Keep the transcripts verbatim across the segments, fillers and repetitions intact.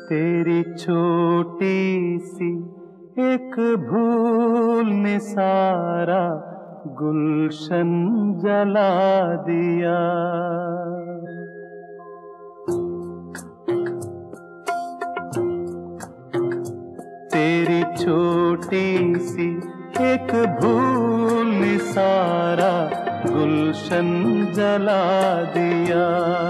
तेरी छोटी सी एक भूल ने सारा गुलशन जला दिया। तेरी छोटी सी एक भूल ने सारा गुलशन जला दिया।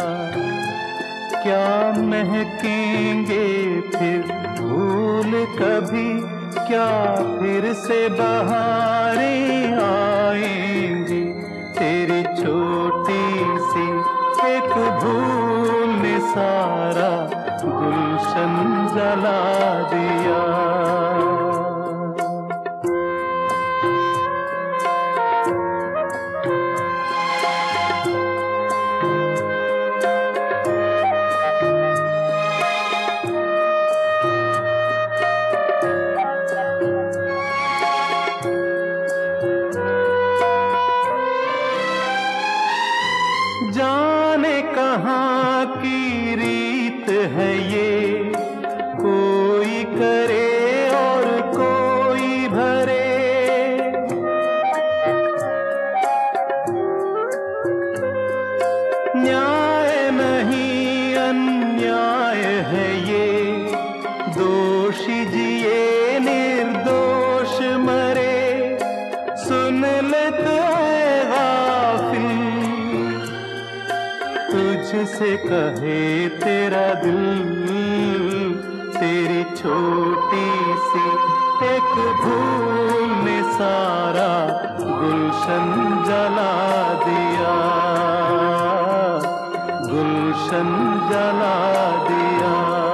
क्या महकेंगे फिर फूल कभी, क्या फिर से बहारें आएंगी। तेरी छोटी सी एक भूल ने सारा गुलशन जला दिया। जाने कहाँ की रीत है ये, कोई करे और कोई भरे। न्याय नहीं अन्याय है ये, दोषी जिए निर्दोष मरे। सुन ले तो तुझसे कहे तेरा दिल, तेरी छोटी सी एक भूल ने सारा गुलशन जला दिया, गुलशन जला दिया।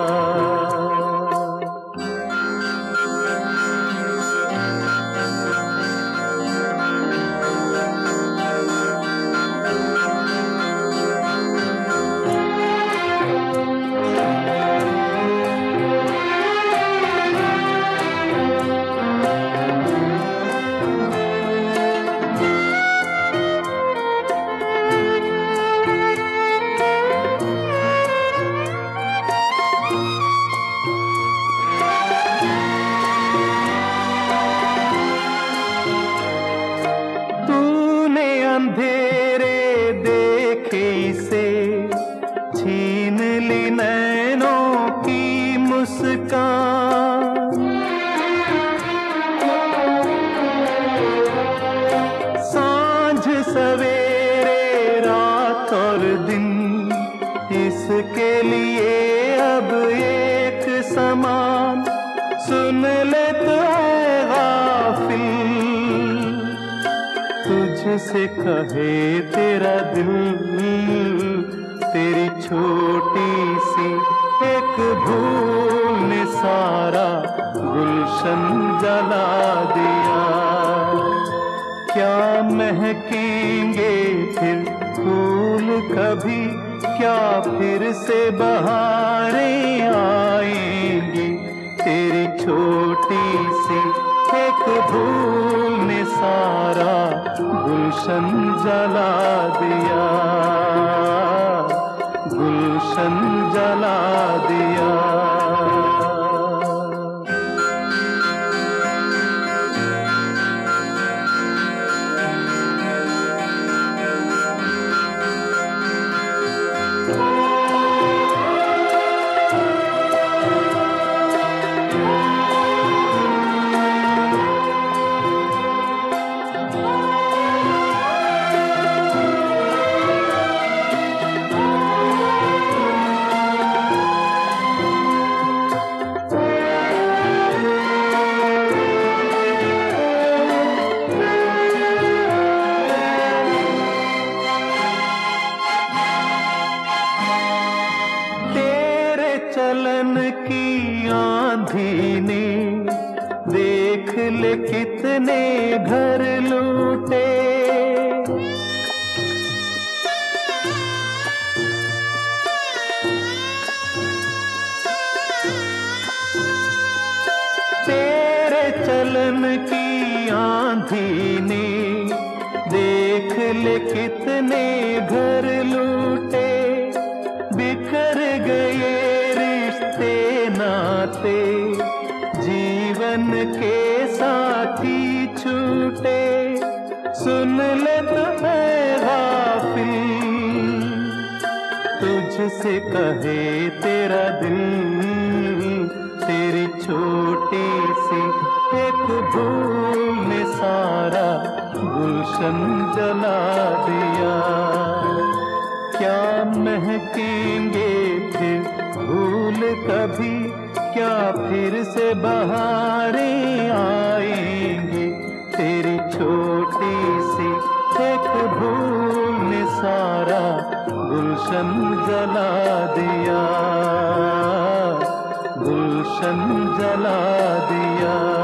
अंधेरे देखे इसे, छीन ली नैनों की मुस्कान। सांझ सवेरे रात और दिन, इसके लिए अब एक समान। सुन ले तो ऐ गाफिल, तुझसे कहे तेरा दिल, तेरी छोटी सी एक भूल ने सारा गुलशन जला दिया। क्या महकेंगे फिर फूल कभी, क्या फिर से बहारें आएंगी। तेरी छोटी सी एक भूल ने सारा गुलशन जला दिया, गुलशन जला दिया। चलन की आंधी ने देख ले कितने घर लूटे। तेरे चलन की आंधी ने देख ले कितने घर लूटे। बिखर गए रिश्ते सुन ले तो ऐ गाफिल, तुझसे कहे तेरा दिल, तेरी छोटी सी एक भूल ने सारा गुलशन जला दिया। क्या महकेंगे फिर फूल कभी, क्या फिर से बहारें आएंगे, तेरी छोटी सी एक भूल ने सारा गुलशन जला दिया, गुलशन जला दिया।